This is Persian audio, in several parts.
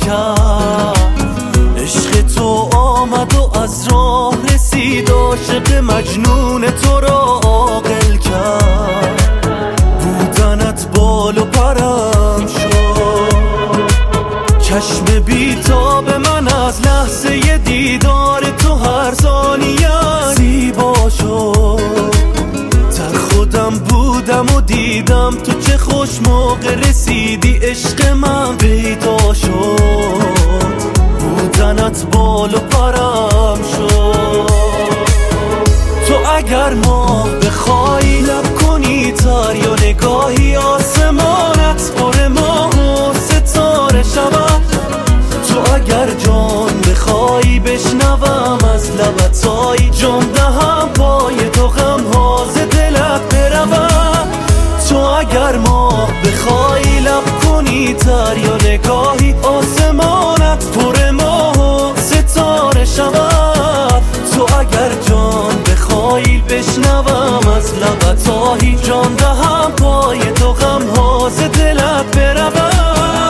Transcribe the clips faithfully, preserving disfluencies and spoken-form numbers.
کرد. عشق تو آمد و از راه رسید، عاشق مجنون تو را عاقل کرد. بودنت بال و پرم شد، چشم بیتاب من از لحظه دیدار تو هر ثانیه زیبا شد. در خودم بودم و دیدم تو چه خوش موقع رسیدی، عشق من پیدا شد. بودنت بال و پرم شد. تو اگر ماه بخوای لب کنی تر یا نگاهی آسمانت پر ماه و ستاره شود. تو اگر جان بخوای بشنوم از لبت های جان دهم پای تو غم ها ز دلت برود. تو اگر ماه بخوای لب کنی تر یا نگاهی آسمانت پر ماه و ستاره شود. تو اگر جان بخوای بشنوم از لبت های جان دهم پای تو غم ها ز دلت برود.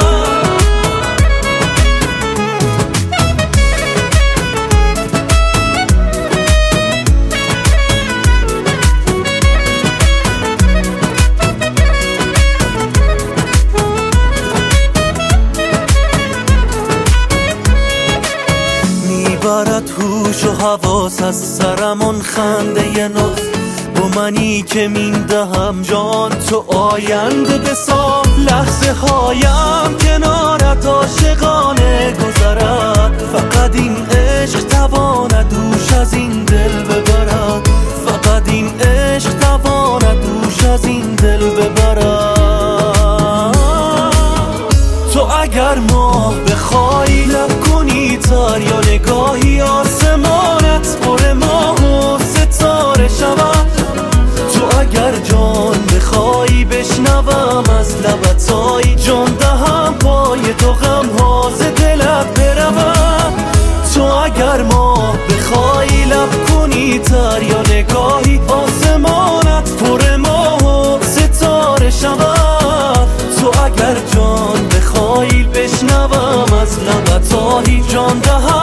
برد هوش و حواس از سرم اون خنده ناز، با منی که میندهم جان تو آینده بساز. لحظه هایم کنارت عاشقانه گذرد، فقط این عشق تواند دوش از این دل ببرد. فقط این عشق تواند دوش از این دل ببرد. تو اگر ماه بخوای لب کنی تر یا نگاهی آسمانت پر ماه و ستاره شود. تو اگر جان بخوای بشنوم از لبت های جان دهم پای تو غم ها ز دلت برود. تو اگر ماه بخوای لب کنی تر یا نگاهی آسمانت پر ماه و ستاره شود. تو اگر جان بخوای بشنوم از لبت های جان دهم